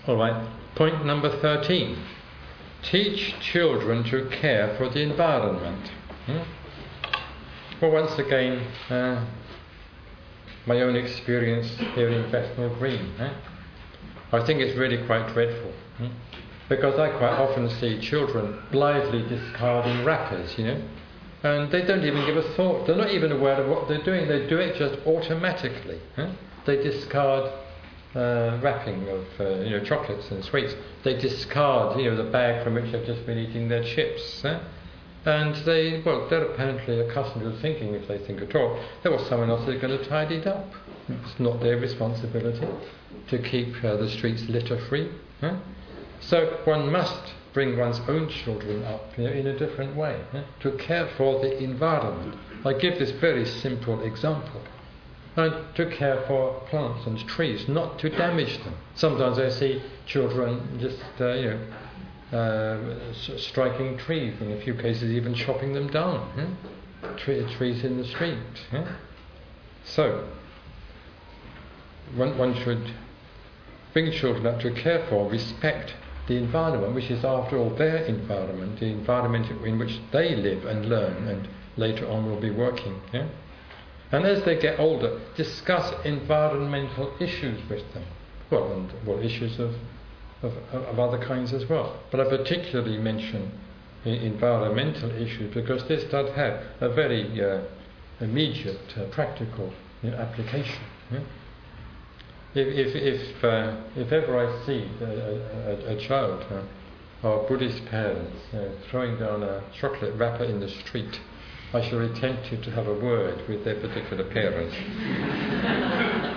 All right, point number 13. Teach children to care for the environment. Well, once again, my own experience here in Bethnal Green. I think it's really quite dreadful. Because I quite often see children blithely discarding wrappers, and they don't even give a thought. They're not even aware of what they're doing. They do it just automatically. They discard wrapping of chocolates and sweets. They discard the bag from which they've just been eating their chips. And they're apparently accustomed to thinking, if they think at all, that someone else is going to tidy it up. It's not their responsibility to keep the streets litter free. So one must bring one's own children up in a different way, to care for the environment. I give this very simple example. And to care for plants and trees, not to damage them. Sometimes I see children just, striking trees, in a few cases even chopping them down. Trees in the street. So, one should bring children up to care for, respect the environment, which is after all their environment, the environment in which they live and learn and later on will be working. And as they get older, discuss environmental issues with them. Issues of other kinds as well. But I particularly mention environmental issues because this does have a very immediate, practical application. If ever I see a child or Buddhist parents throwing down a chocolate wrapper in the street, I shall be tempted to have a word with their particular parents.